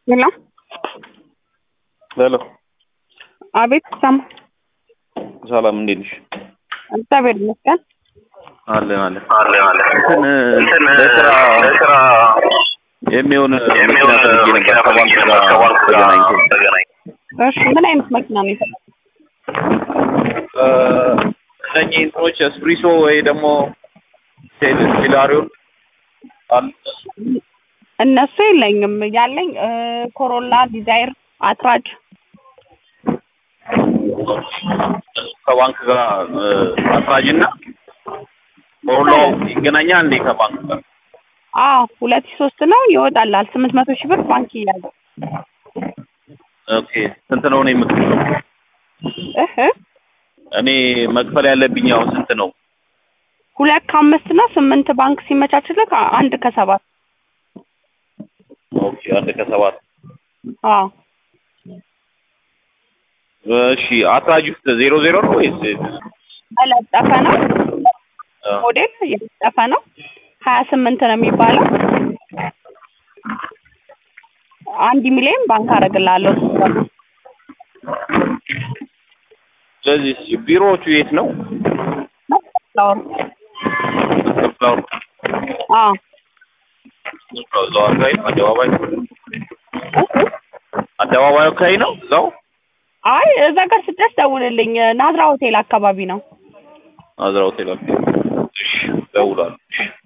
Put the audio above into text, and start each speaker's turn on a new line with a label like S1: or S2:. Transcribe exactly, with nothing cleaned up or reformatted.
S1: Hello?
S2: Hello.
S1: አቤት ሰማ
S2: ሰላም እንዴት ነሽ?
S1: እግዚአብሔር ይመስገን።
S2: አለን አለን አለን አለን እንትን ለስራ ለስራ የሚሆን መኪና ፈልጌ ነበር ከባንክ ጋር ተገናኝቶ።
S1: እሺ ምን አይነት መኪና ነው የፈለግኸው?
S2: እ እነኚህ እንትኖች ኤስፕሪሶ ወይ ደግሞ ሴላሪዮን አሉ።
S1: እነሱ የለኝም። ያለኝ ኮሮላ፣ ዲዛይር፣ አትራጅ
S2: ከባንክ ጋር አትራጅና ኮሮላው ይገናኛል እንዴ ከባንክ ጋር?
S1: አዎ ሁለት ሺህ ሶስት ነው ይወጣላል። ስምንት መቶ ሺህ ብር ባንክ ይያዝ።
S2: ኦኬ ስንት ነው ነው የምትከፍለው?
S1: እህ
S2: እኔ መክፈል ያለብኝ አሁን ስንት ነው?
S1: ሁለት ከአምስት ነው። ስምንት ባንክ ሲመቻችልህ አንድ ከሰባት።
S2: ኦኬ አንድ ከሰባት።
S1: አዎ
S2: እሺ አትራጅ ዜሮ ዜሮ ነው ወይስ
S1: አለጠፈ ነው? ሞዴል የጠፈ ነው። ሀያ ስምንት ነው የሚባለው። አንድ ሚሊዮን ባንክ አደርግልሃለሁ።
S2: ስለዚህ ቢሮዎቹ የት ነው?
S1: ፍላወር
S2: ፍላወር
S1: አዎ
S2: እዛው አካባቢ አደባባይ አደባባዩ አካባቢ ነው እዛው?
S1: አይ እዛ ጋር ስትደርስ ደውልልኝ። ናዝራ ሆቴል አካባቢ ነው።
S2: ናዝራ ሆቴል አካባቢ። እሺ ደውላለሁ።